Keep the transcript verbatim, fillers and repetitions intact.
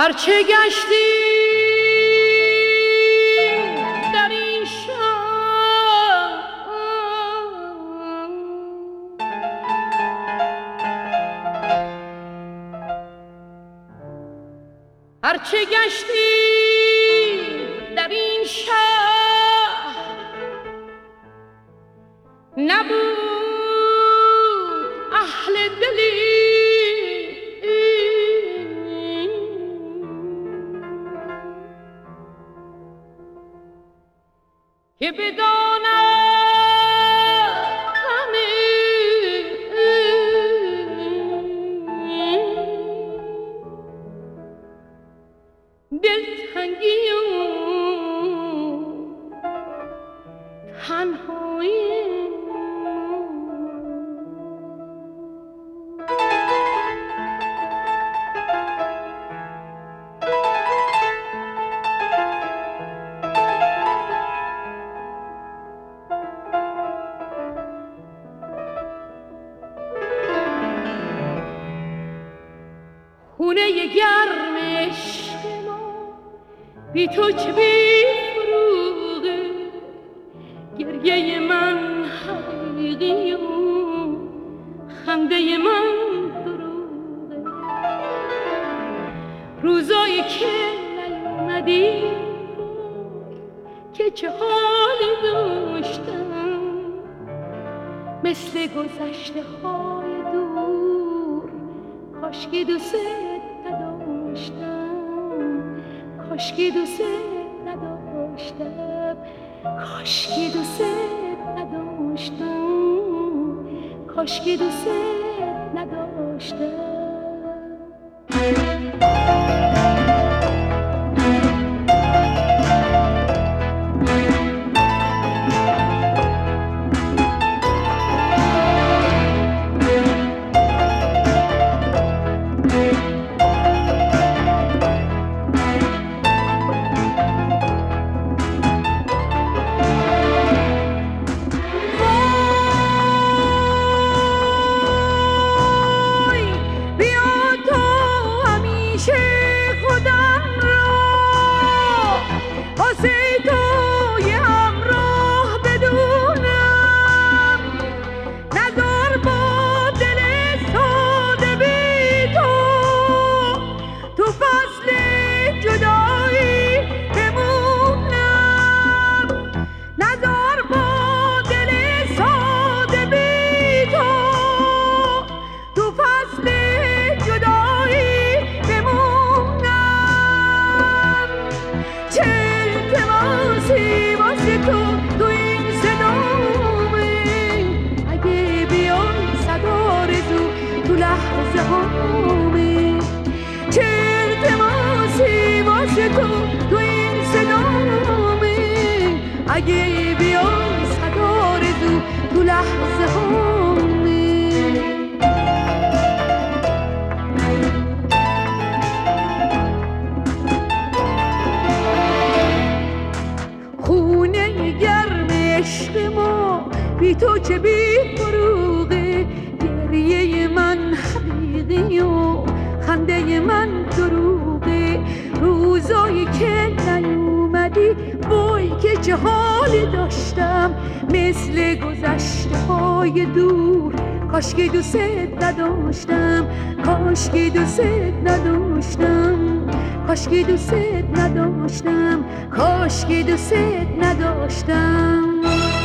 هرچه گشتی در این شهر، هرچه گشتی در این شهر نبود اهل دلی که بداند همه دلتنگی و تنهایی خونه گرم عشق ما بی تو چه بی فروغه، گریه من حقیقی و خنده من دروغه. روزایی که نیومدی که چه حالی داشتم، مثل گذشته های دور کاشکی دوست نداشتم، کاشکی دوست نداشتم، کاشکی دوست نداشتم، کاشکی دوست نداشتم. اگه بیای صدا رزو تو لحظه هامه، خونه گرم عشق ما بی تو چه بی فروغه، گریه من حقیقی و خنده من دروغه. روزایی که نیومدی وای که چه حالی داشتم، مثل گذشته های دور کاشکی دوست نداشتم، کاشکی دوست نداشتم، کاشکی دوست نداشتم، کاشکی دوست نداشتم.